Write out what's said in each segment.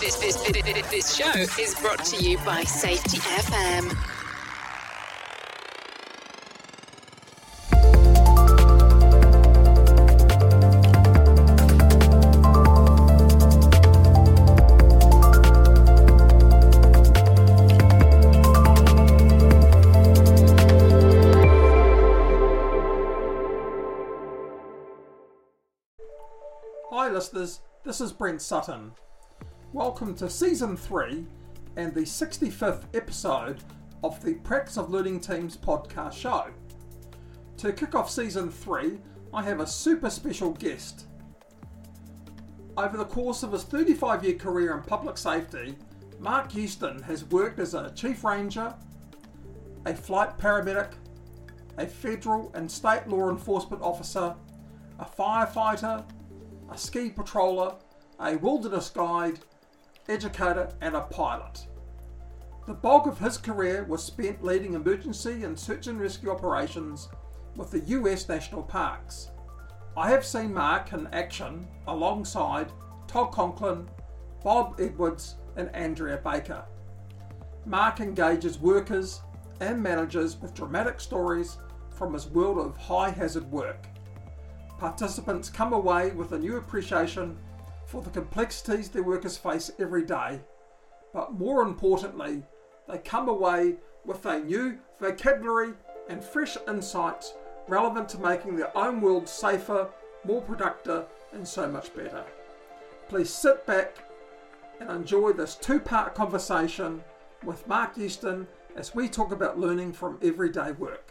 This show is brought to you by Safety FM. Hi listeners, this is Brent Sutton. Welcome to Season 3 and the 65th episode of the Practice of Learning Teams podcast show. To kick off Season 3, I have a super special guest. Over the course of his 35-year career in public safety, Mark Houston has worked as a Chief Ranger, a flight paramedic, a federal and state law enforcement officer, a firefighter, a ski patroller, a wilderness guide, educator and a pilot. The bulk of his career was spent leading emergency and search and rescue operations with the US National Parks. I have seen Mark in action alongside Todd Conklin, Bob Edwards and Andrea Baker. Mark engages workers and managers with dramatic stories from his world of high hazard work. Participants come away with a new appreciation for the complexities their workers face every day, but more importantly, they come away with a new vocabulary and fresh insights relevant to making their own world safer, more productive, and so much better. Please sit back and enjoy this two-part conversation with Mark Houston as we talk about learning from everyday work.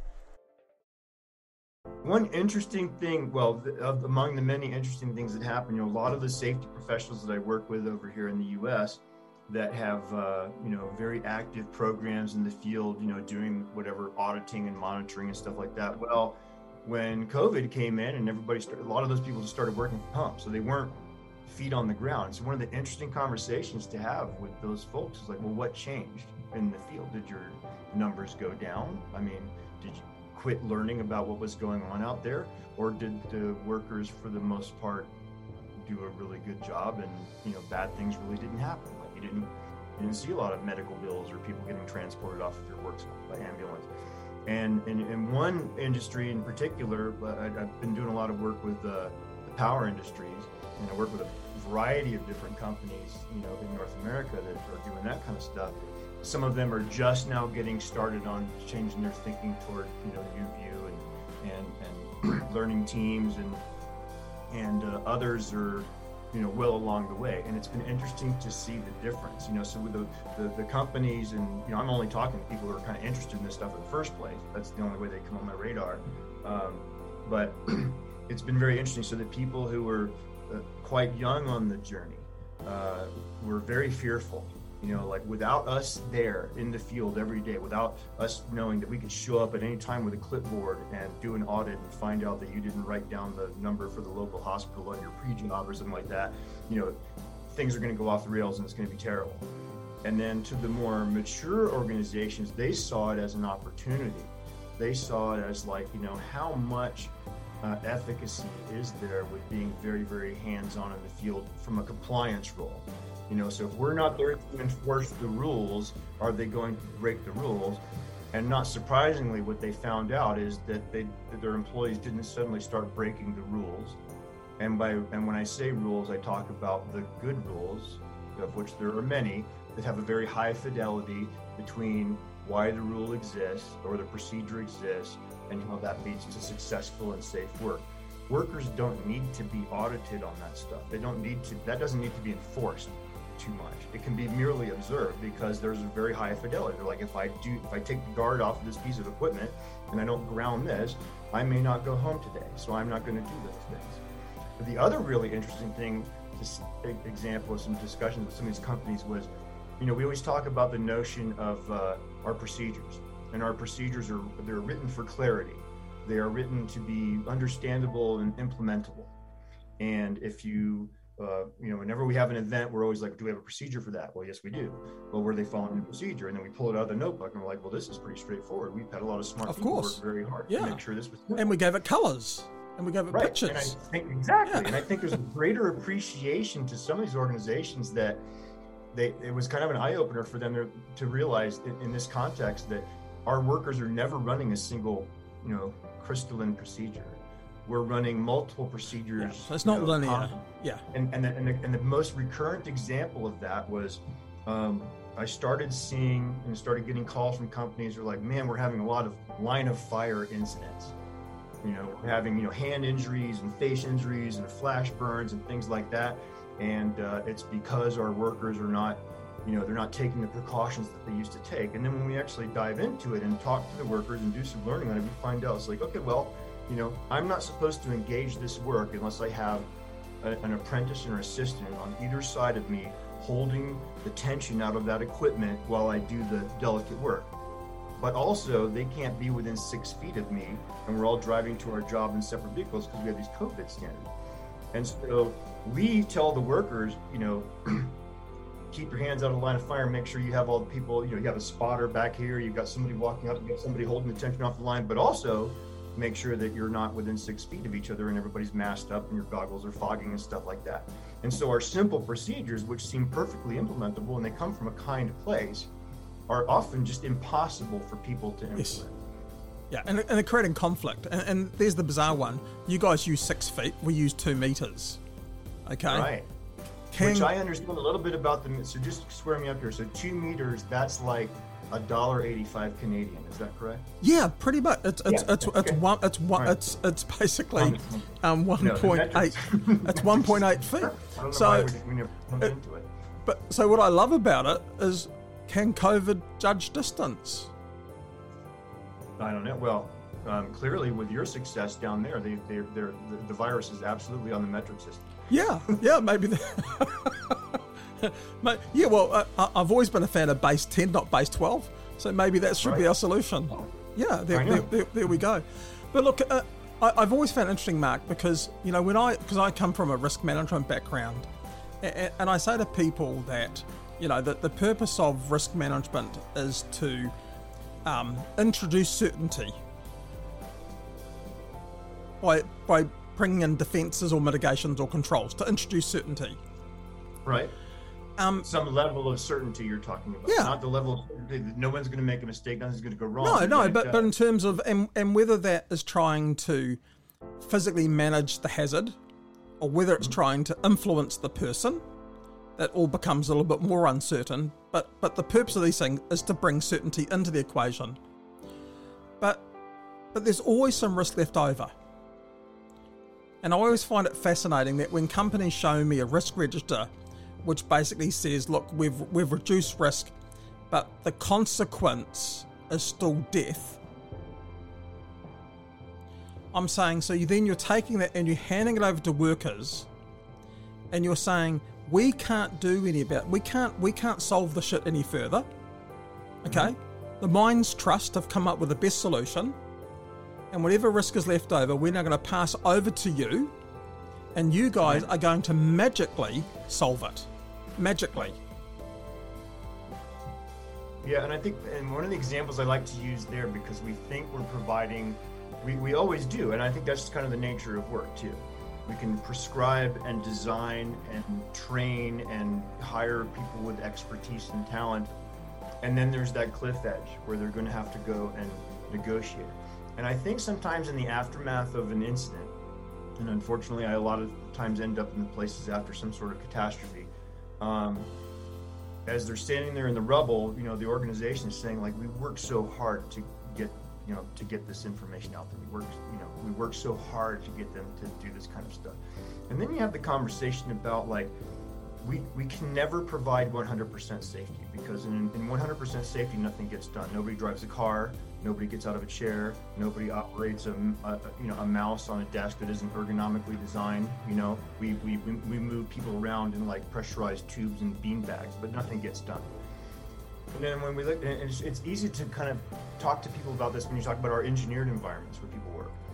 One interesting thing, among the many interesting things that happen, a lot of the safety professionals that I work with over here in the U.S. that have, very active programs in the field, doing whatever auditing and monitoring and stuff like that. Well, when COVID came in and a lot of those people just started working from home, so they weren't feet on the ground. So one of the interesting conversations to have with those folks is like, well, what changed in the field? Did your numbers go down? I mean, did you quit learning about what was going on out there, or did the workers for the most part do a really good job and bad things really didn't happen? Like you didn't see a lot of medical bills or people getting transported off of their work by ambulance. And in one industry in particular, I've been doing a lot of work with the power industries, and I work with a variety of different companies in North America that are doing that kind of stuff. Some of them are just now getting started on changing their thinking toward, UView and learning teams, and others are, well along the way. And it's been interesting to see the difference, so with the companies, and, I'm only talking to people who are kind of interested in this stuff in the first place. That's the only way they come on my radar. But it's been very interesting. So the people who were quite young on the journey were very fearful. Without us there in the field every day, without us knowing that we could show up at any time with a clipboard and do an audit and find out that you didn't write down the number for the local hospital on your pre-job or something like that, things are going to go off the rails and it's going to be terrible. And then to the more mature organizations, they saw it as an opportunity. They saw it as how much efficacy is there with being very, very hands-on in the field from a compliance role. So if we're not there to enforce the rules, are they going to break the rules? And not surprisingly, what they found out is that their employees didn't suddenly start breaking the rules. And when I say rules, I talk about the good rules, of which there are many, that have a very high fidelity between why the rule exists or the procedure exists and how that leads to successful and safe work. Workers don't need to be audited on that stuff. That doesn't need to be enforced too much. It can be merely observed because there's a very high fidelity. They're like, if I take the guard off of this piece of equipment and I don't ground this, I may not go home today. So I'm not going to do those things. But the other really interesting thing, this example of some discussions with some of these companies was, we always talk about the notion of our procedures, and our procedures they're written for clarity. They are written to be understandable and implementable. And if whenever we have an event, we're always like, do we have a procedure for that? Well, yes, we do. Well, were they following the procedure? And then we pull it out of the notebook and we're like, well, this is pretty straightforward. We've had a lot of smart people work very hard to make sure this was simple. And we gave it colors. and we gave it right. pictures. And I think exactly, and I think there's a greater appreciation to some of these organizations that it was kind of an eye opener for them to realize in this context that our workers are never running a single, crystalline procedure. We're running multiple procedures. So it's not linear. Yeah. And the most recurrent example of that was, I started seeing and started getting calls from companies who are like, man, we're having a lot of line of fire incidents. We're having, hand injuries and face injuries and flash burns and things like that. And it's because our workers are not, they're not taking the precautions that they used to take. And then when we actually dive into it and talk to the workers and do some learning on it, we find out it's like, okay, well, I'm not supposed to engage this work unless I have an apprentice or assistant on either side of me holding the tension out of that equipment while I do the delicate work. But also, they can't be within 6 feet of me, and we're all driving to our job in separate vehicles because we have these COVID standards. And so we tell the workers, keep your hands out of the line of fire, make sure you have all the people, you have a spotter back here, you've got somebody walking up, you got somebody holding the tension off the line, but also make sure that you're not within 6 feet of each other and everybody's masked up and your goggles are fogging and stuff like that. And so our simple procedures, which seem perfectly implementable and they come from a kind place, are often just impossible for people to implement. Yes. Yeah, and they're creating conflict. And there's the bizarre one. You guys use 6 feet, we use 2 meters. Okay? Right. Which I understand a little bit about them. So just square me up here. So 2 meters, that's like $1.85 Canadian. Is that correct? Yeah, pretty much. It's basically 1.8. It's 1.8 feet. I don't know so why we never jumped into it. But so what I love about it is, can COVID judge distance? I don't know. Well, clearly with your success down there, the virus is absolutely on the metric system. Yeah, maybe. I've always been a fan of base 10, not base 12. So maybe that should be our solution. Yeah, there we go. But look, I've always found it interesting, Mark, because because I come from a risk management background, and I say to people that that the purpose of risk management is to introduce certainty by bringing in defenses or mitigations or controls to introduce certainty. Right. Some level of certainty you're talking about. Yeah. Not the level of certainty that no one's going to make a mistake, nothing's going to go wrong. No, but in terms of, and whether that is trying to physically manage the hazard or whether it's trying to influence the person, that all becomes a little bit more uncertain. But the purpose of these things is to bring certainty into the equation. But there's always some risk left over. And I always find it fascinating that when companies show me a risk register, which basically says, look, we've reduced risk, but the consequence is still death. I'm saying, so you're taking that and you're handing it over to workers, and you're saying, we can't do any about it. We can't solve the shit any further. Okay? The Mines Trust have come up with the best solution, and whatever risk is left over, we're now going to pass over to you, and you guys are going to magically solve it. Magically. Yeah, and I think, and one of the examples I like to use there, because we think we're providing, we always do, and I think that's kind of the nature of work too. We can prescribe and design and train and hire people with expertise and talent, and then there's that cliff edge where they're going to have to go and negotiate. And I think sometimes in the aftermath of an incident, and unfortunately I a lot of times end up in the places after some sort of catastrophe, as they're standing there in the rubble, the organization is saying, like, we worked so hard to get this information out there. We worked so hard to get them to do this kind of stuff. And then you have the conversation about, like, we can never provide 100% safety, because in 100% safety, nothing gets done. Nobody drives a car, nobody gets out of a chair, nobody operates a mouse on a desk that isn't ergonomically designed. We move people around in like pressurized tubes and bean bags, but nothing gets done. And then when we look, and it's easy to kind of talk to people about this when you talk about our engineered environments where people work.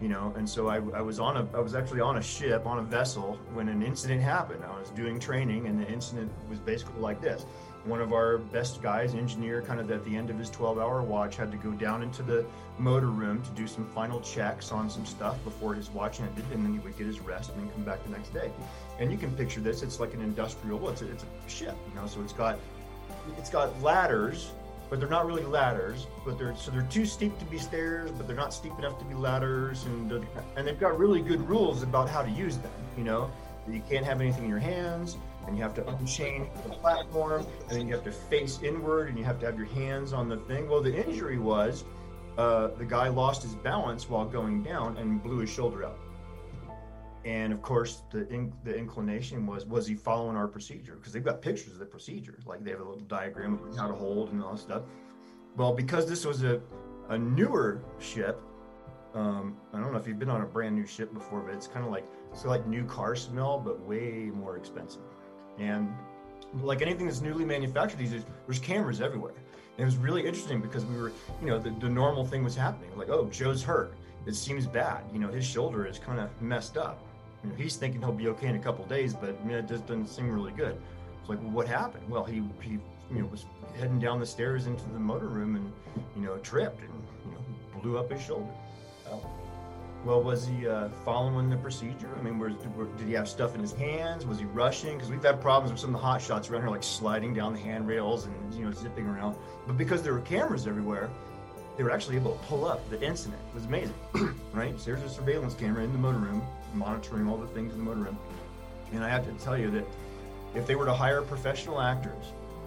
And so I was actually on a ship, on a vessel, when an incident happened. I was doing training, and the incident was basically like this. One of our best guys, engineer, kind of at the end of his 12-hour watch, had to go down into the motor room to do some final checks on some stuff before his watch ended, and then he would get his rest and then come back the next day. And you can picture this, it's like an industrial, it's a ship, so it's got ladders, but they're not really ladders, but they're too steep to be stairs, but they're not steep enough to be ladders, and they've got really good rules about how to use them. You can't have anything in your hands, and you have to unchain the platform, and then you have to face inward, and you have to have your hands on the thing. Well, the injury was the guy lost his balance while going down and blew his shoulder out. And of course, the inclination was he following our procedure? Because they've got pictures of the procedure, like they have a little diagram of how to hold and all that stuff. Well, because this was a newer ship, I don't know if you've been on a brand new ship before, but it's kind of like new car smell, but way more expensive. And like anything that's newly manufactured these days, there's cameras everywhere. And it was really interesting because we were, the normal thing was happening. Like, oh, Joe's hurt. It seems bad. His shoulder is kind of messed up. He's thinking he'll be okay in a couple of days, but it just doesn't seem really good. It's like, well, what happened? Well, he was heading down the stairs into the motor room and, tripped and, blew up his shoulder. Well, was he following the procedure? Did he have stuff in his hands? Was he rushing? Because we've had problems with some of the hot shots around here, like sliding down the handrails and, zipping around. But because there were cameras everywhere, they were actually able to pull up the incident. It was amazing, right? So there's a surveillance camera in the motor room, monitoring all the things in the motor room. And I have to tell you that if they were to hire professional actors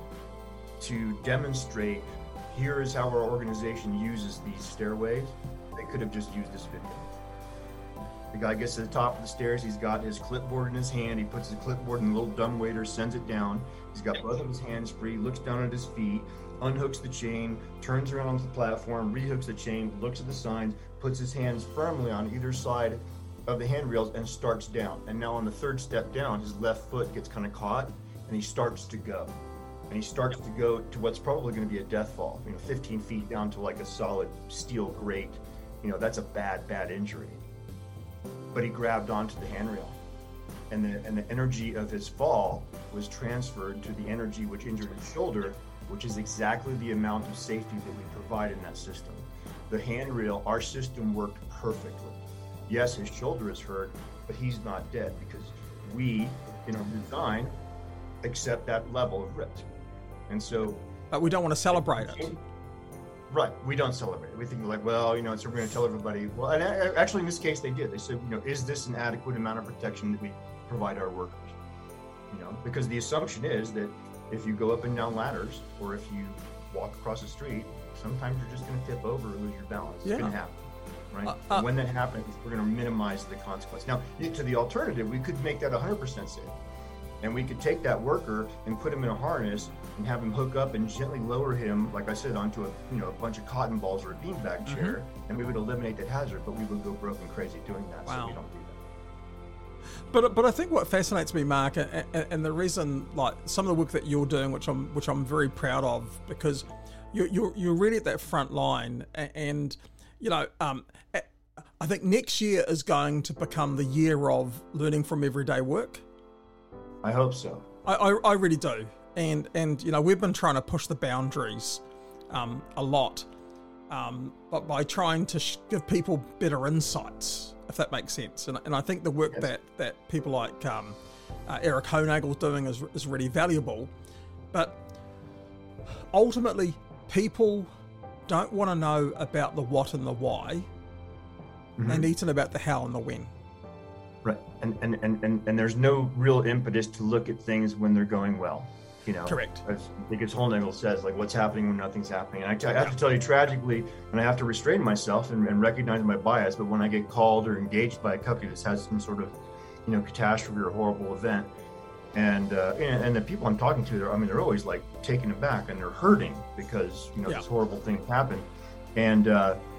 to demonstrate, here is how our organization uses these stairways, they could have just used this video. The guy gets to the top of the stairs, he's got his clipboard in his hand, he puts his clipboard in the little dumbwaiter, sends it down, he's got both of his hands free, looks down at his feet, unhooks the chain, turns around onto the platform, rehooks the chain, looks at the signs, puts his hands firmly on either side of the handrails and starts down. And now on the third step down, his left foot gets kind of caught and he starts to go. And he starts to go to what's probably going to be a death fall, 15 feet down to like a solid steel grate. That's a bad injury. But he grabbed onto the handrail. And the energy of his fall was transferred to the energy which injured his shoulder, which is exactly the amount of safety that we provide in that system. The handrail, our system worked perfectly. Yes, his shoulder is hurt, but he's not dead because we, in our design, accept that level of risk. And so... But we don't want to celebrate it. Right, we don't celebrate it. We think like, well, so we're going to tell everybody. Well, and actually in this case they did. They said, is this an adequate amount of protection that we provide our workers? Because the assumption is that if you go up and down ladders, or if you walk across the street, sometimes you're just going to tip over or lose your balance. It's going to happen, right? When that happens, we're going to minimize the consequence. Now, to the alternative, we could make that 100% safe. And we could take that worker and put him in a harness and have him hook up and gently lower him, like I said, onto a bunch of cotton balls or a beanbag chair, and we would eliminate that hazard, but we would go broke and crazy doing that, so we don't do that. But I think what fascinates me, Mark, and the reason, like some of the work that you're doing, which I'm very proud of, because you're really at that front line, and I think next year is going to become the year of learning from everyday work. I hope so. I really do, and we've been trying to push the boundaries a lot, but by trying to give people better insights, if that makes sense. And I think the work that people like Eric Honagel's doing is really valuable, but ultimately people don't want to know about the what and the why. They need to know about the how and the when. Right, and there's no real impetus to look at things when they're going well, Correct. As because Hohnagel says, like, what's happening when nothing's happening. And I have to tell you, tragically, and I have to restrain myself and recognize my bias, but when I get called or engaged by a company that has some sort of, catastrophe or horrible event, and the people I'm talking to, they're always like taken aback and they're hurting because this horrible thing happened, and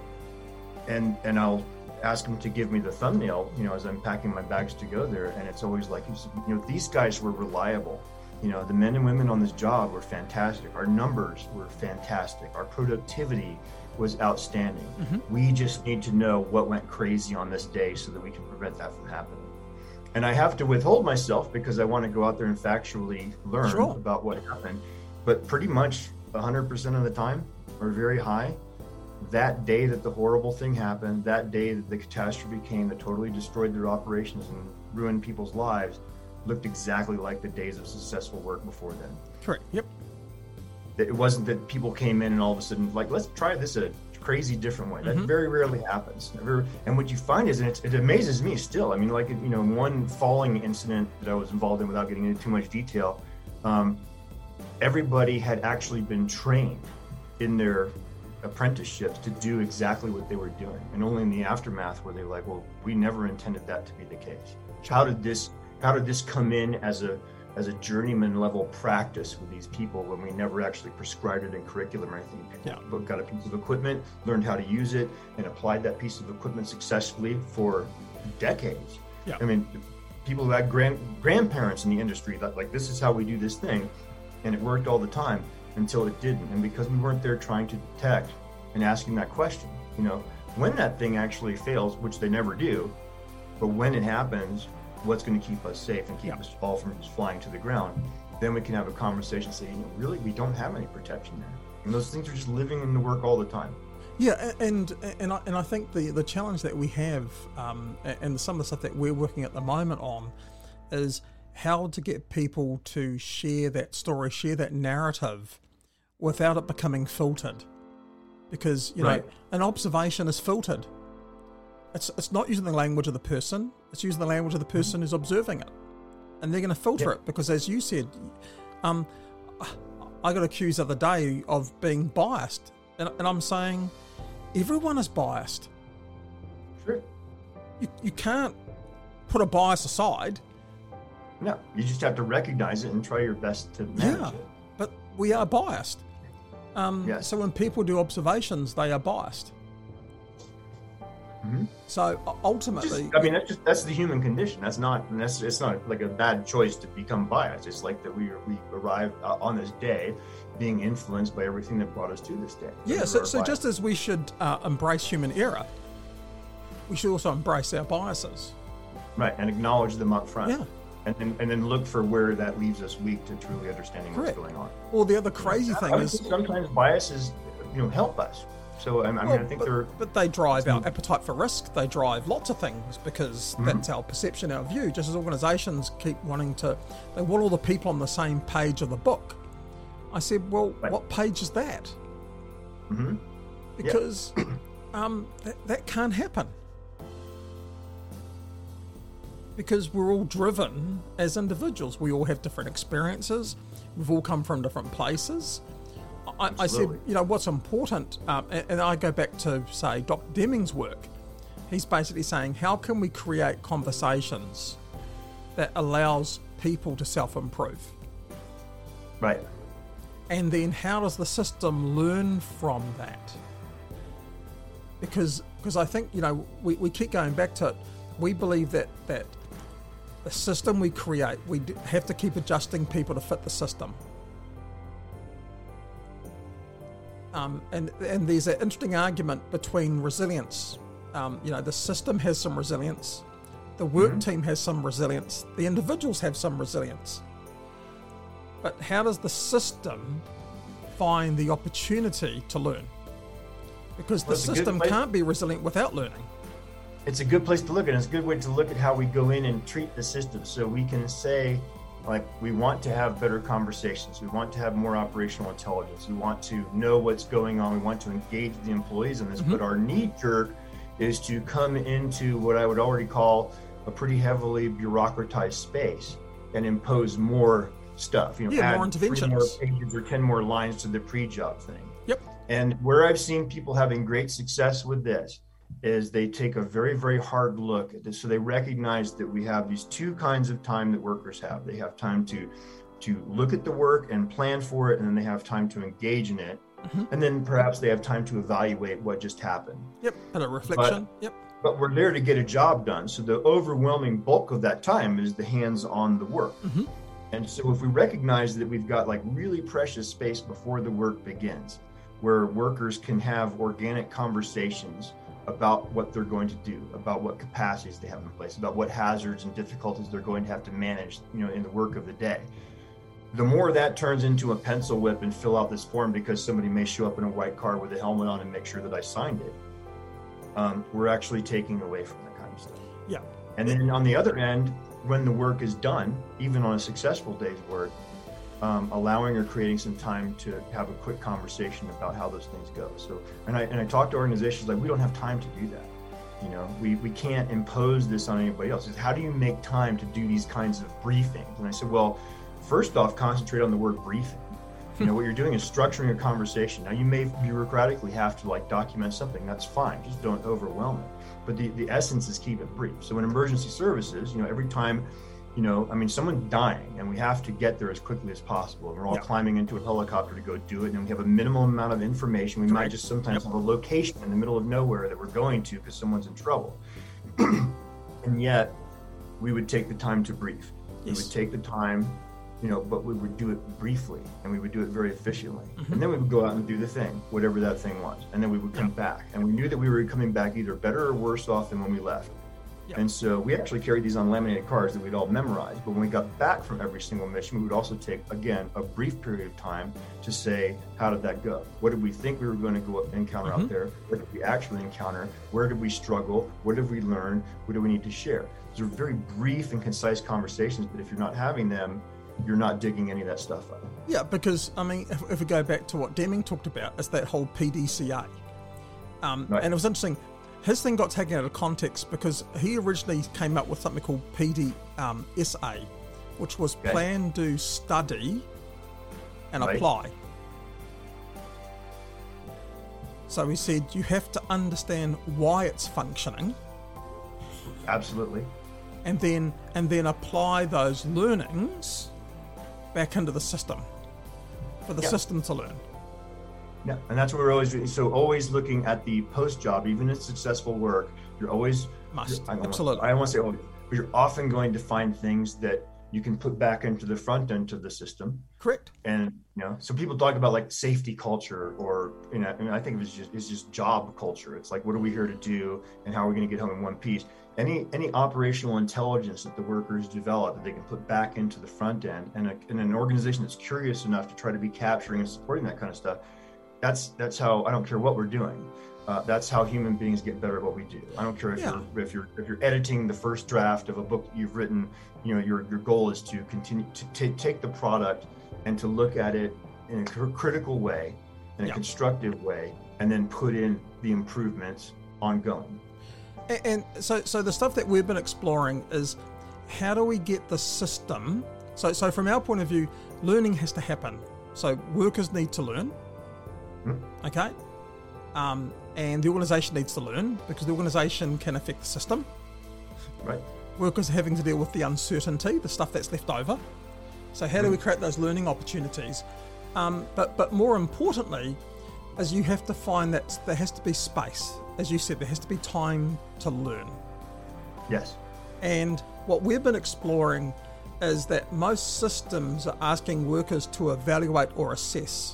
I'll ask them to give me the thumbnail, as I'm packing my bags to go there. And it's always like, these guys were reliable. You know, the men and women on this job were fantastic. Our numbers were fantastic. Our productivity was outstanding. We just need to know what went crazy on this day so that we can prevent that from happening. And I have to withhold myself because I want to go out there and factually learn about what happened. But pretty much 100% of the time, or very high, that day that the horrible thing happened, that day that the catastrophe came that totally destroyed their operations and ruined people's lives, looked exactly like the days of successful work before then. Correct. Yep. It wasn't that people came in and all of a sudden, like, let's try this a crazy different way. That very rarely happens. And what you find is, and it amazes me still, I mean, like, you know, one falling incident that I was involved in, without getting into too much detail, everybody had actually been trained in their apprenticeships to do exactly what they were doing. And only in the aftermath were they like, well, we never intended that to be the case. How did this come in as a journeyman level practice with these people when we never actually prescribed it in curriculum or anything? But got a piece of equipment, learned how to use it, and applied that piece of equipment successfully for decades. I mean, people who had grandparents in the industry that, like, this is how we do this thing, and it worked all the time until it didn't. And because we weren't there trying to detect and asking that question, you know, when that thing actually fails, which they never do, but when it happens, what's going to keep us safe and keep us all from just flying to the ground, then we can have a conversation and say, you know, really, we don't have any protection there. And those things are just living in the work all the time. Yeah, and I think the challenge that we have, and some of the stuff that we're working at the moment on, is how to get people to share that story, share that narrative, without it becoming filtered. Because, you know, an observation is filtered. It's not using the language of the person, it's using the language of the person who's observing it. And they're going to filter it because, as you said, I got accused the other day of being biased. And I'm saying, everyone is biased. Sure. You can't put a bias aside. No, you just have to recognize it and try your best to manage it. But we are biased. So when people do observations, they are biased. So ultimately, that's the human condition. It's not like a bad choice to become biased. It's like that we arrive on this day being influenced by everything that brought us to this day. Yeah. So just as we should embrace human error, we should also embrace our biases. Right, and acknowledge them up front. Yeah. And then look for where that leaves us weak to truly understanding what's going on. Well, the other crazy thing is sometimes biases, help us. So I think but they drive our appetite for risk. They drive lots of things because that's our perception, our view. Just as organisations keep wanting they want all the people on the same page of the book. I said, well, what page is that? Because that can't happen. Because we're all driven as individuals. We all have different experiences. We've all come from different places. I said, what's important, and I go back to, say, Dr. Deming's work. He's basically saying, how can we create conversations that allows people to self-improve? Right. And then how does the system learn from that? Because I think, we keep going back to it. We believe that the system we create, we have to keep adjusting people to fit the system. And there's an interesting argument between resilience. The system has some resilience, the work team has some resilience, the individuals have some resilience. But how does the system find the opportunity to learn? Because the system can't be resilient without learning. It's a good place to look at it. It's a good way to look at how we go in and treat the system. So we can say, like, we want to have better conversations. We want to have more operational intelligence. We want to know what's going on. We want to engage the employees in this. But our knee jerk is to come into what I would already call a pretty heavily bureaucratized space and impose more stuff. Add more interventions. 3 more pages or 10 more lines to the pre-job thing. Yep. And where I've seen people having great success with this is they take a very, very hard look at this. So they recognize that we have these two kinds of time that workers have. They have time to look at the work and plan for it, and then they have time to engage in it. And then perhaps they have time to evaluate what just happened. Yep, and a reflection. But we're there to get a job done. So the overwhelming bulk of that time is the hands on the work. And so if we recognize that we've got like really precious space before the work begins, where workers can have organic conversations about what they're going to do, about what capacities they have in place, about what hazards and difficulties they're going to have to manage, in the work of the day. The more that turns into a pencil whip and fill out this form because somebody may show up in a white car with a helmet on and make sure that I signed it, we're actually taking away from that kind of stuff. Yeah. And then on the other end, when the work is done, even on a successful day's work, allowing or creating some time to have a quick conversation about how those things go. So, and I talk to organizations like, we don't have time to do that. We can't impose this on anybody else. It's how do you make time to do these kinds of briefings? And I said, well, first off, concentrate on the word briefing. What you're doing is structuring a conversation. Now, you may bureaucratically have to document something. That's fine. Just don't overwhelm it. But the essence is keep it brief. So in emergency services, every time, someone's dying and we have to get there as quickly as possible. And we're all climbing into a helicopter to go do it. And we have a minimum amount of information. We might just sometimes have a location in the middle of nowhere that we're going to because someone's in trouble. And yet we would take the time to brief. We would take the time, but we would do it briefly and we would do it very efficiently. Mm-hmm. And then we would go out and do the thing, whatever that thing was. And then we would come back. And we knew that we were coming back either better or worse off than when we left. Yep. And so we actually carried these on laminated cards that we'd all memorize. But when we got back from every single mission, we would also take, again, a brief period of time to say, how did that go? What did we think we were going to go encounter out there? What did we actually encounter? Where did we struggle? What did we learn? What do we need to share? These are very brief and concise conversations, but if you're not having them, you're not digging any of that stuff up. Yeah, because, if we go back to what Deming talked about, it's that whole PDCA. Right. And it was interesting. His thing got taken out of context because he originally came up with something called PDSA, which was plan, do, study, and apply. So he said you have to understand why it's functioning. Absolutely. And then apply those learnings back into the system for the system to learn. Yeah, and that's what we're always doing. So always looking at the post job, even in successful work, you're always absolutely. I don't want to say always, but you're often going to find things that you can put back into the front end of the system. Correct. And so people talk about safety culture, or I think it's just job culture. It's like, what are we here to do, and how are we going to get home in one piece? Any operational intelligence that the workers develop that they can put back into the front end, and an organization that's curious enough to try to be capturing and supporting that kind of stuff. That's how, I don't care what we're doing. That's how human beings get better at what we do. I don't care if you're editing the first draft of a book that you've written. Your goal is to continue to take the product and to look at it in a critical way, in a constructive way, and then put in the improvements ongoing. And so the stuff that we've been exploring is how do we get the system. So from our point of view, learning has to happen. So workers need to learn. Okay, and the organisation needs to learn because the organisation can affect the system. Right. Workers are having to deal with the uncertainty, the stuff that's left over. So how do we create those learning opportunities? But more importantly, is you have to find that there has to be space. As you said, there has to be time to learn. Yes. And what we've been exploring is that most systems are asking workers to evaluate or assess.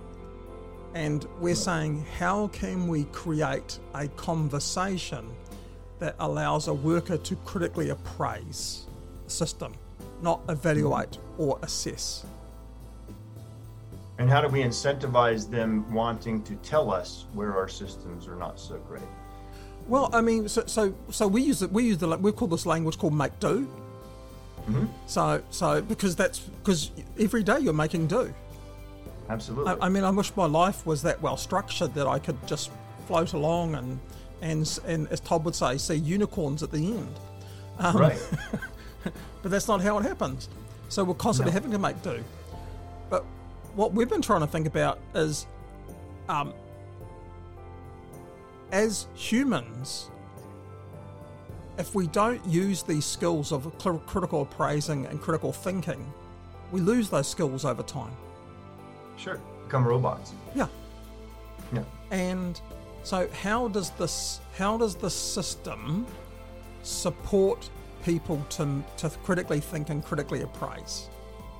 And we're saying, how can we create a conversation that allows a worker to critically appraise the system, not evaluate or assess? And how do we incentivize them wanting to tell us where our systems are not so great? Well, so we call this language called make do. Mm-hmm. So because every day you're making do. Absolutely. I wish my life was that well structured that I could just float along and as Todd would say, see unicorns at the end. Right. But that's not how it happens. So we're constantly having to make do. But what we've been trying to think about is, as humans, if we don't use these skills of critical appraising and critical thinking, we lose those skills over time. Sure. Become robots. Yeah. Yeah. And so how does the system support people to critically think and critically appraise?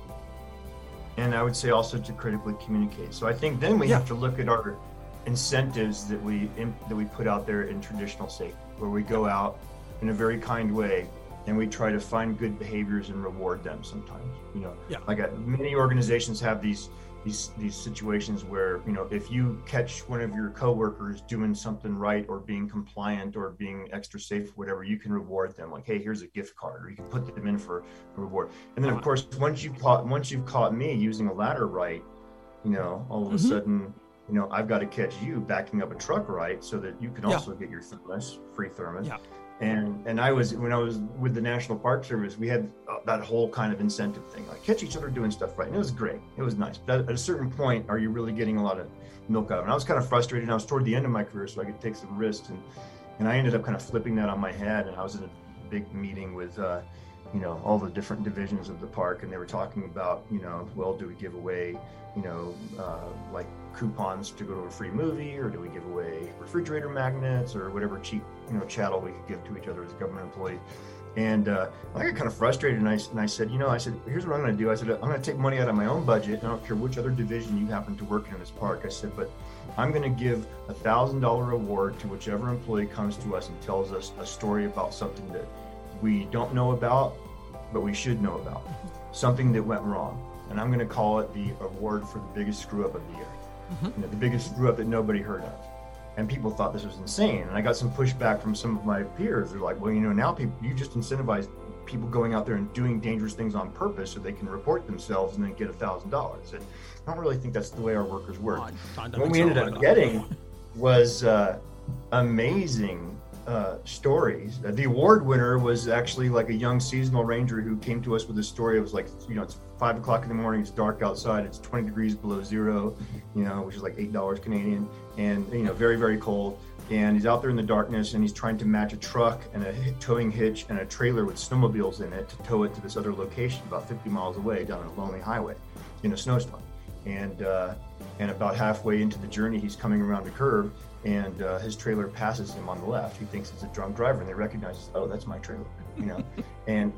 And I would say also to critically communicate. So I think then we have to look at our incentives that we put out there in traditional safety, where we go out in a very kind way and we try to find good behaviors and reward them sometimes. Like many organizations have these situations where, if you catch one of your coworkers doing something right or being compliant or being extra safe, whatever, you can reward them. Like, hey, here's a gift card, or you can put them in for a reward. And then of course, once you've caught me using a ladder right, all of a sudden, I've got to catch you backing up a truck right so that you can also get your free thermos. Yeah. And when I was with the National Park Service, we had that whole kind of incentive thing, like catch each other doing stuff right. And it was great. It was nice. But at a certain point, are you really getting a lot of milk out of it? And I was kind of frustrated. And I was toward the end of my career, so I could take some risks. And I ended up kind of flipping that on my head. And I was in a big meeting with, all the different divisions of the park. And they were talking about, well, do we give away, like coupons to go to a free movie, or do we give away refrigerator magnets or whatever cheap, chattel we could give to each other as a government employee. And I got kind of frustrated, and I said, here's what I'm going to do. I said, I'm going to take money out of my own budget. I don't care which other division you happen to work in this park. I said, but I'm going to give $1,000 award to whichever employee comes to us and tells us a story about something that we don't know about, but we should know about, something that went wrong. And I'm going to call it the award for the biggest screw up of the year. The biggest screw up that nobody heard of. And people thought this was insane. And I got some pushback from some of my peers. They're like, well, now you just incentivize people going out there and doing dangerous things on purpose so they can report themselves and then get $1,000. And I don't really think that's the way our workers work. What we ended up getting was amazing stories. The award winner was actually like a young seasonal ranger who came to us with a story. It was like, it's 5 o'clock in the morning, it's dark outside, it's 20 degrees below zero, which is like $8 Canadian, and very, very cold. And he's out there in the darkness, and he's trying to match a truck and a towing hitch and a trailer with snowmobiles in it to tow it to this other location about 50 miles away down a lonely highway in a snowstorm. And about halfway into the journey, he's coming around a curve, and his trailer passes him on the left. He thinks it's a drunk driver, and they recognize, oh, that's my trailer, and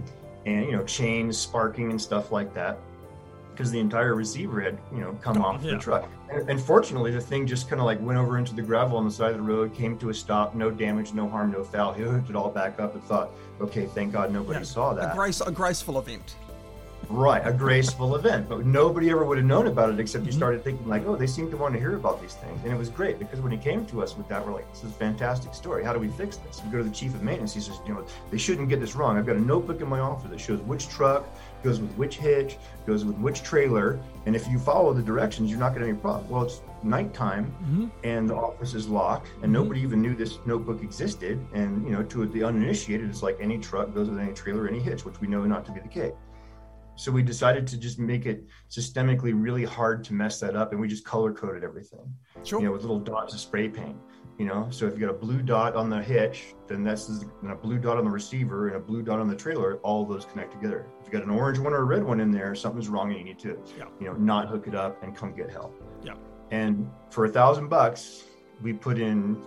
chains sparking and stuff like that, because the entire receiver had come off the truck. And fortunately, the thing just kind of like went over into the gravel on the side of the road, came to a stop, no damage, no harm, no foul. He hooked it all back up and thought, okay, thank God nobody saw that. A graceful event. Right, a graceful event, but nobody ever would have known about it except you started thinking like, oh, they seem to want to hear about these things. And it was great, because when he came to us with that, we're like, this is a fantastic story. How do we fix this? We go to the chief of maintenance. He says, they shouldn't get this wrong. I've got a notebook in my office that shows which truck goes with which hitch, goes with which trailer. And if you follow the directions, you're not going to have any problem. Well, it's nighttime and the office is locked, and nobody even knew this notebook existed. And, to the uninitiated, it's like any truck goes with any trailer, any hitch, which we know not to be the case. So we decided to just make it systemically really hard to mess that up, and we just color coded everything. Sure. With little dots of spray paint. So if you got a blue dot on the hitch, then that's a blue dot on the receiver and a blue dot on the trailer. All of those connect together. If you got an orange one or a red one in there, something's wrong, and you need to, not hook it up and come get help. Yeah. And for $1,000, we put in,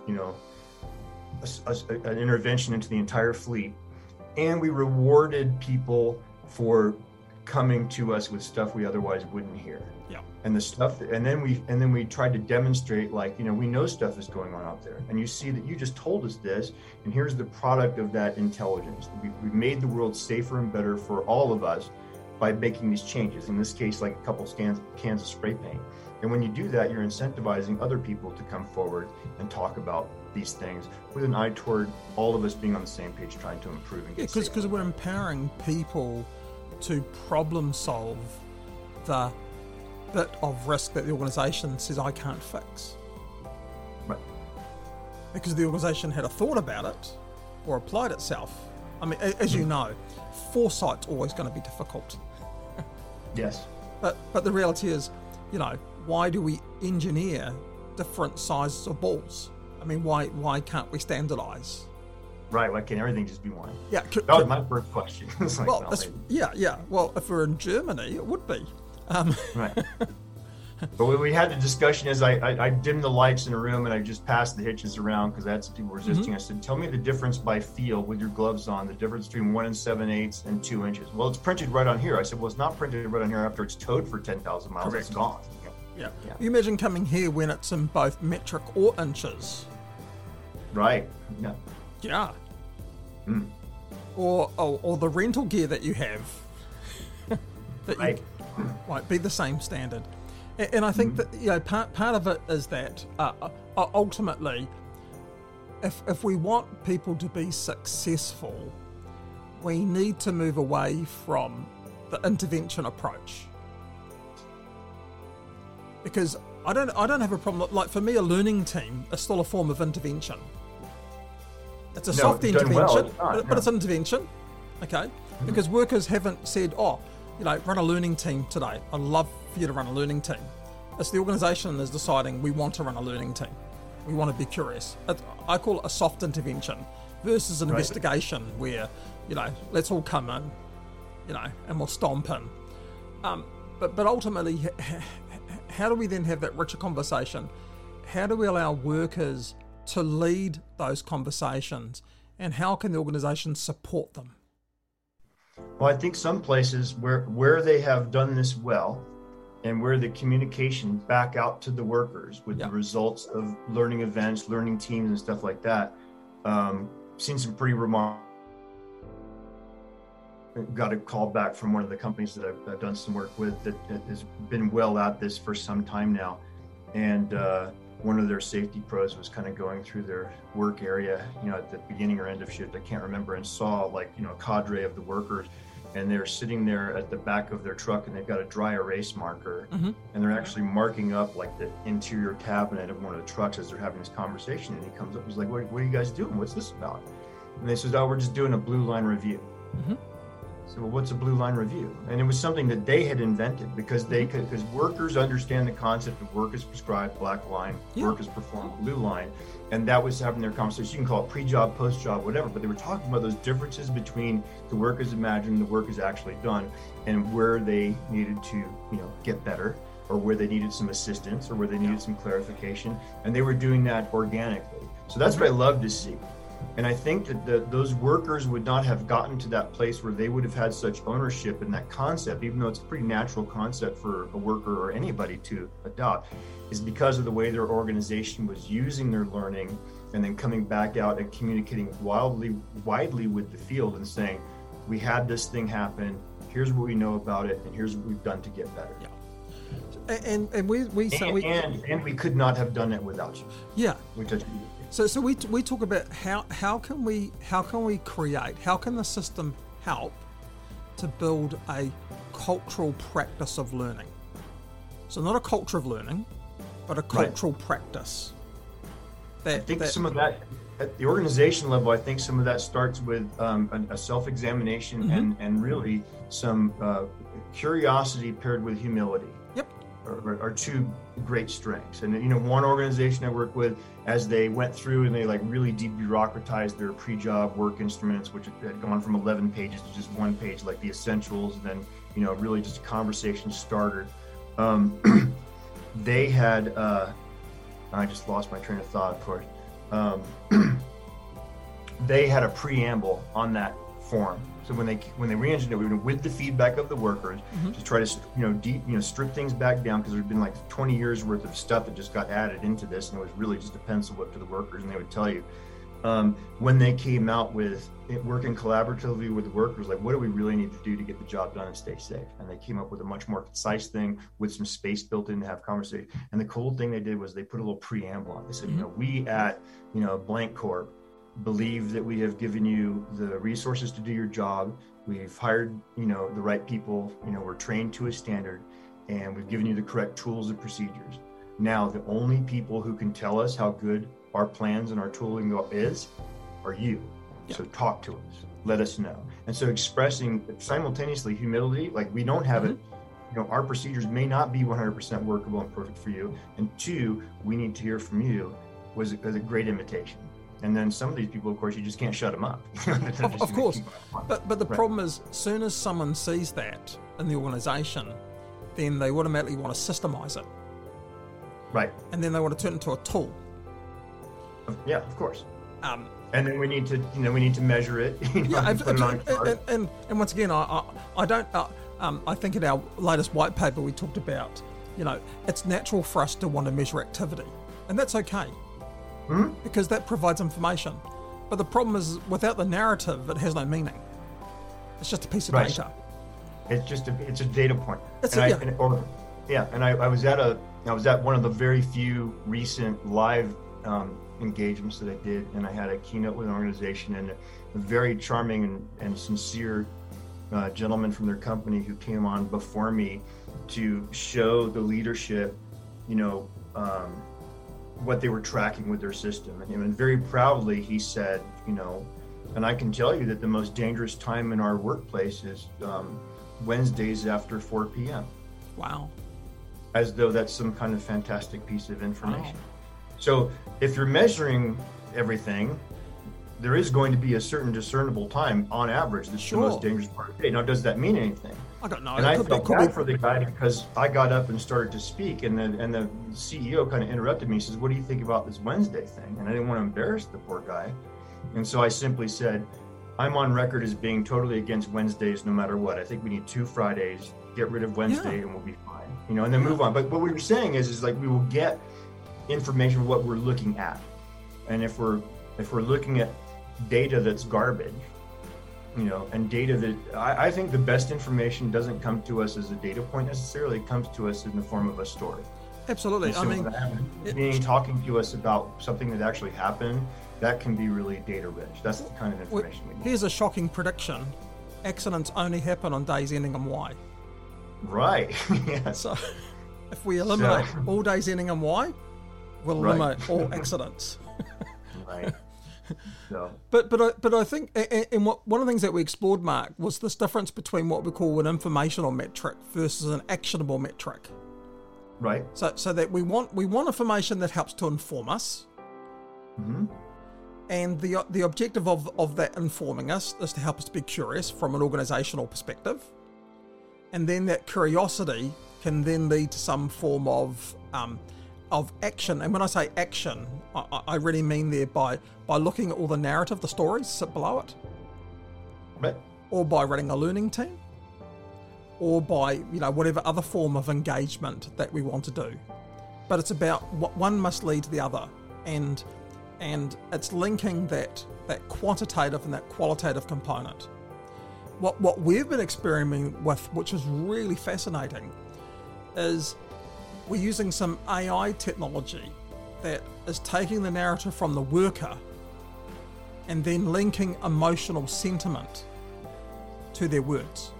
an intervention into the entire fleet, and we rewarded people for coming to us with stuff we otherwise wouldn't hear. Yeah. And the stuff, and then we tried to demonstrate, like, we know stuff is going on out there, and you see that you just told us this, and here's the product of that intelligence. We made the world safer and better for all of us by making these changes. In this case, like a couple cans of spray paint. And when you do that, you're incentivizing other people to come forward and talk about these things with an eye toward all of us being on the same page, trying to improve and get because we're empowering people to problem solve the bit of risk that the organisation says I can't fix. Right. Because the organisation had a thought about it or applied itself. I mean, as you know, foresight's always going to be difficult. Yes. But the reality is, why do we engineer different sizes of balls? I mean, why can't we standardise? Right, why can't everything just be one? Yeah, that was my first question. Well, Well, if we're in Germany, it would be. Right. But we had the discussion as I dimmed the lights in a room and I just passed the hitches around because I had some people resisting. I said, tell me the difference by feel with your gloves on, the difference between 1 7/8 and 2 inches. Well, it's printed right on here. I said, well, it's not printed right on here after it's towed for 10,000 miles. Correct. It's gone. Yeah. You imagine coming here when it's in both metric or inches. Right. Yeah. Yeah. Or the rental gear that you have. That Right. might be the same standard. And I think that part of it is that ultimately, if we want people to be successful, we need to move away from the intervention approach. Because I don't have a problem. Like for me, a learning team is still a form of intervention. It's a soft it's done intervention, well. but it's an intervention, okay? Because workers haven't said, run a learning team today. I'd love for you to run a learning team. It's the organisation is deciding we want to run a learning team. We want to be curious. I call it a soft intervention versus an investigation where, let's all come in, and we'll stomp in. But ultimately, how do we then have that richer conversation? How do we allow workers to lead those conversations, and how can the organisation support them? Well, I think some places where they have done this well and where the communication back out to the workers with the results of learning events, learning teams and stuff like that, seen some pretty remarkable. Got a call back from one of the companies that I've done some work with that has been well at this for some time now. And one of their safety pros was kind of going through their work area, at the beginning or end of shift, I can't remember, and saw a cadre of the workers, and they're sitting there at the back of their truck and they've got a dry erase marker, and they're actually marking up like the interior cabinet of one of the trucks as they're having this conversation. And he comes up, he's like, what are you guys doing? What's this about? And they said, we're just doing a blue line review. So, well, what's a blue line review? And it was something that they had invented because workers understand the concept of work is prescribed, black line, work is performed, blue line. And that was having their conversation. You can call it pre-job, post-job, whatever, but they were talking about those differences between the work is imagined, the work is actually done, and where they needed to, get better, or where they needed some assistance, or where they needed some clarification. And they were doing that organically. So that's what I love to see. And I think that those workers would not have gotten to that place where they would have had such ownership in that concept, even though it's a pretty natural concept for a worker or anybody to adopt, is because of the way their organization was using their learning and then coming back out and communicating widely with the field and saying, we had this thing happen, here's what we know about it, and here's what we've done to get better. And we could not have done it without you. Yeah. Which I So we talk about how can we create, how can the system help to build a cultural practice of learning? So not a culture of learning, but a cultural practice. I think some of that at the organization level, I think some of that starts with a self-examination and really some curiosity paired with humility. Are two great strengths. And one organization I work with, as they went through and they really debureaucratized their pre-job work instruments, which had gone from 11 pages to just 1 page, like the essentials, and then really just a conversation starter. They had I just lost my train of thought, of course. They had a preamble on that form. So when they re-engineered it, we went with the feedback of the workers to try to strip things back down, because there'd been 20 years worth of stuff that just got added into this, and it was really just a pencil whip to the workers. And they would tell you when they came out with it, working collaboratively with the workers, what do we really need to do to get the job done and stay safe? And they came up with a much more concise thing with some space built in to have conversation. And the cool thing they did was they put a little preamble on it. They said, we at Blank Corp believe that we have given you the resources to do your job. We've hired, the right people, we're trained to a standard, and we've given you the correct tools and procedures. Now, the only people who can tell us how good our plans and our tooling is are you. Yeah. So talk to us, let us know. And so expressing simultaneously humility, we don't have it, our procedures may not be 100% workable and perfect for you. And 2, we need to hear from you was a great invitation. And then some of these people, of course, you just can't shut them up. Of course. But the problem is, as soon as someone sees that in the organization, then they automatically want to systemize it. Right. And then they want to turn it into a tool. Yeah, of course. Um, and then we need to measure it. And put it on a chart. And once again, I don't. I think in our latest white paper we talked about, it's natural for us to want to measure activity, and that's okay, because that provides information. But the problem is, without the narrative, it has no meaning. It's just a piece of data. It's a data point. I was at one of the very few recent live engagements that I did, and I had a keynote with an organization, and a very charming and sincere gentleman from their company who came on before me to show the leadership, what they were tracking with their system. And very proudly he said, and I can tell you that the most dangerous time in our workplace is Wednesdays after 4 p.m. Wow. As though that's some kind of fantastic piece of information. Wow. So if you're measuring everything, there is going to be a certain discernible time on average that's the most dangerous part of the day. Now, does that mean anything? I don't know. And I felt bad for the guy because I got up and started to speak, and the CEO kind of interrupted me. He says, "What do you think about this Wednesday thing?" And I didn't want to embarrass the poor guy. And so I simply said, "I'm on record as being totally against Wednesdays no matter what. I think we need 2 Fridays, get rid of Wednesday, and we'll be fine." And then move on. But what we were saying is like we will get information of what we're looking at. And if we're looking at data that's garbage, and data that I think the best information doesn't come to us as a data point necessarily. It comes to us in the form of a story. Absolutely. So talking to us about something that actually happened, that can be really data rich. That's the kind of information we need. Here's a shocking prediction. Accidents only happen on days ending in Y. Right. Yeah. So if we eliminate all days ending in Y, we'll eliminate all accidents. Right. So. But I think, and one of the things that we explored, Mark, was this difference between what we call an informational metric versus an actionable metric. Right. So that we want information that helps to inform us. Mm-hmm. And the objective of that informing us is to help us to be curious from an organizational perspective. And then that curiosity can then lead to some form of action. And when I say action, I really mean there by looking at all the narrative, the stories sit below it. Right. Or by running a learning team. Or by, whatever other form of engagement that we want to do. But it's about what one must lead to the other. And it's linking that quantitative and that qualitative component. What we've been experimenting with, which is really fascinating, is we're using some AI technology that is taking the narrative from the worker and then linking emotional sentiment to their words.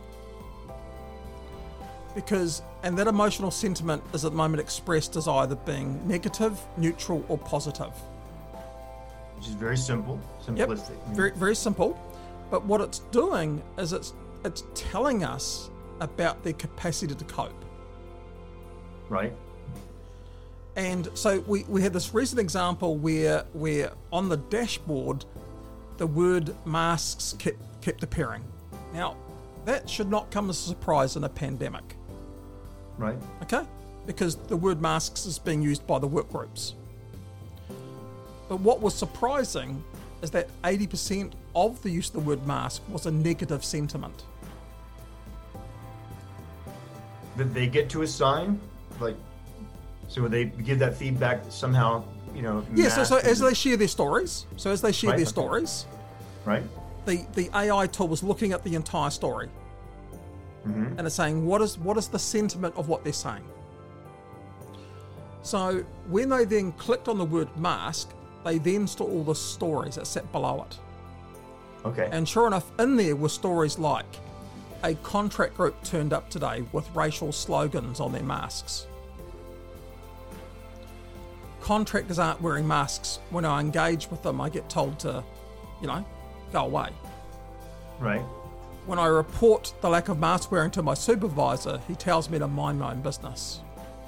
And that emotional sentiment is at the moment expressed as either being negative, neutral, or positive. Which is very simple, simplistic. Yep, very, very simple. But what it's doing is it's telling us about their capacity to cope. Right. And so we had this recent example where on the dashboard, the word masks kept appearing. Now, that should not come as a surprise in a pandemic. Right. Okay? Because the word masks is being used by the work groups. But what was surprising is that 80% of the use of the word mask was a negative sentiment. That they get to assign? So they give that feedback somehow, Yeah, so as they share their stories, right, the AI tool was looking at the entire story. Mm-hmm. And it's saying, what is the sentiment of what they're saying? So when they then clicked on the word mask, they then saw all the stories that sat below it. Okay. And sure enough, in there were stories like, a contract group turned up today with racial slogans on their masks. Contractors aren't wearing masks. When I engage with them, I get told to, go away. Right. When I report the lack of mask wearing to my supervisor, he tells me to mind my own business.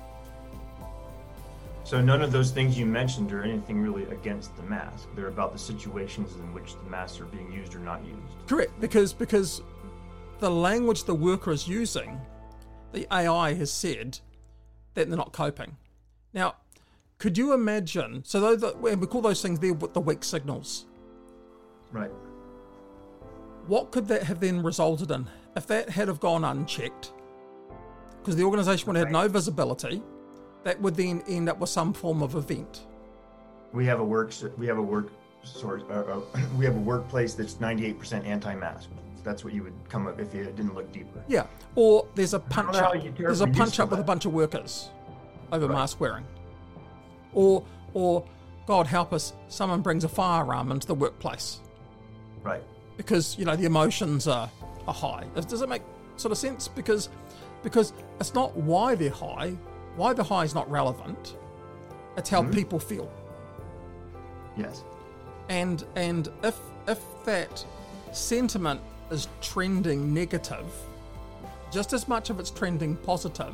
So none of those things you mentioned are anything really against the mask. They're about the situations in which the masks are being used or not used. Correct, because the language the worker is using, the AI has said that they're not coping. Now, Could you imagine? So we call those things the weak signals. Right. What could that have then resulted in if that had have gone unchecked? Because the organisation would have had no visibility. That would then end up with some form of event. We have a workplace that's 98% anti-mask. That's what you would come up if you didn't look deeper. Yeah, or there's a punch up. There's a punch up with that. a bunch of workers over mask wearing, or God help us, someone brings a firearm into the workplace. Right. Because the emotions are high. Does it make sort of sense? Because it's not why they're high. Why they're high is not relevant. It's how people feel. Yes. And if that sentiment is trending negative, just as much if it's trending positive,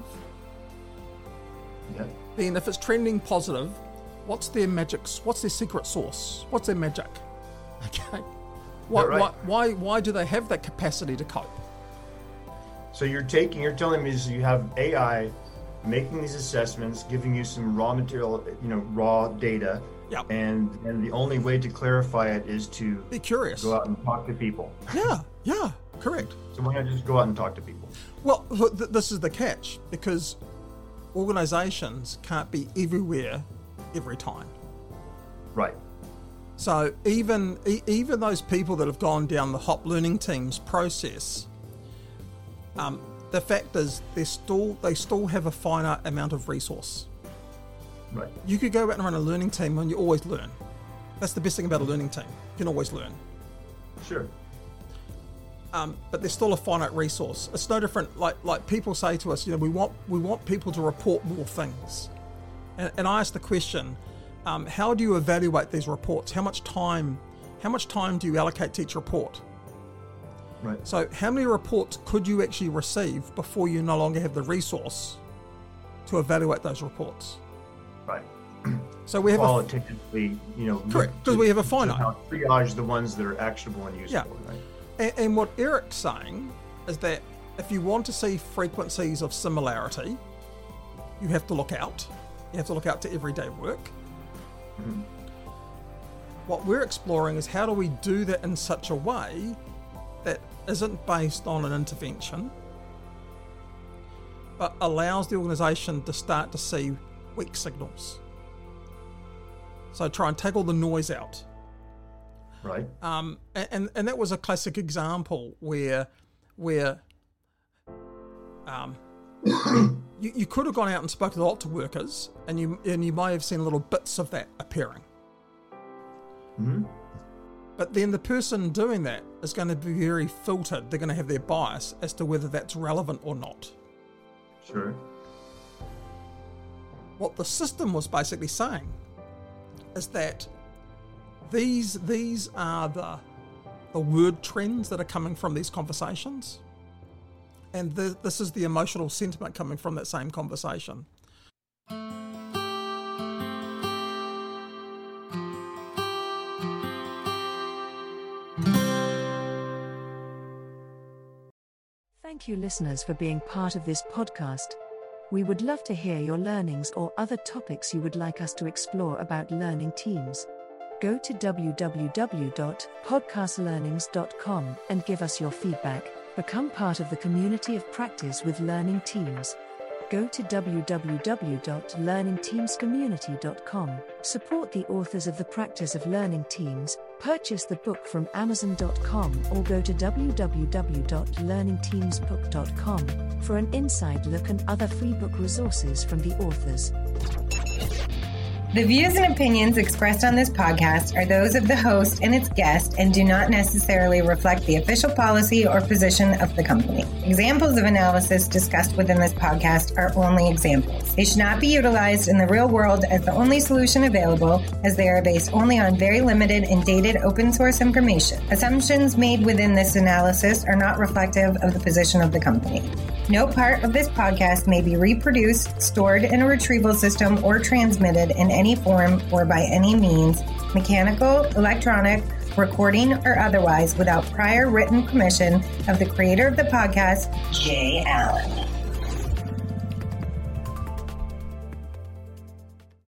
then if it's trending positive, what's their secret sauce? What's their magic? Okay. Why do they have that capacity to cope? So you're telling me so you have AI making these assessments, giving you some raw material, raw data. Yep. And the only way to clarify it is to be curious. Go out and talk to people. Yeah, correct. So why not just go out and talk to people? Well, this is the catch, because organizations can't be everywhere every time. Right. So even those people that have gone down the HOP Learning Teams process, the fact is they still have a finite amount of resource. Right. You could go out and run a learning team and you always learn. That's the best thing about a learning team. You can always learn. Sure. But there's still a finite resource. It's no different. Like people say to us, we want people to report more things. And I ask the question, how do you evaluate these reports? How much time do you allocate to each report? Right. So how many reports could you actually receive before you no longer have the resource to evaluate those reports? Right. So we have qualitatively, correct, because we have a finite. Triage the ones that are actionable and useful. Yeah. Right. And what Eric's saying is that if you want to see frequencies of similarity, you have to look out. You have to look out to everyday work. Mm-hmm. What we're exploring is how do we do that in such a way that isn't based on an intervention, but allows the organisation to start to see weak signals. So try and take all the noise out. Right. And that was a classic example where you could have gone out and spoken to lots of workers, and you may have seen little bits of that appearing. Mm-hmm. But then the person doing that is going to be very filtered. They're going to have their bias as to whether that's relevant or not. Sure. What the system was basically saying is that these are the word trends that are coming from these conversations, and this is the emotional sentiment coming from that same conversation. Thank you, listeners, for being part of this podcast. We would love to hear your learnings or other topics you would like us to explore about learning teams. Go to www.podcastlearnings.com and give us your feedback. Become part of the community of practice with learning teams. Go to www.learningteamscommunity.com. Support the authors of the practice of learning teams. Purchase the book from Amazon.com or go to www.learningteamsbook.com for an inside look and other free book resources from the authors. The views and opinions expressed on this podcast are those of the host and its guest and do not necessarily reflect the official policy or position of the company. Examples of analysis discussed within this podcast are only examples. They should not be utilized in the real world as the only solution available, as they are based only on very limited and dated open source information. Assumptions made within this analysis are not reflective of the position of the company. No part of this podcast may be reproduced, stored in a retrieval system, or transmitted in any form or by any means, mechanical, electronic, recording, or otherwise, without prior written permission of the creator of the podcast, Jay Allen.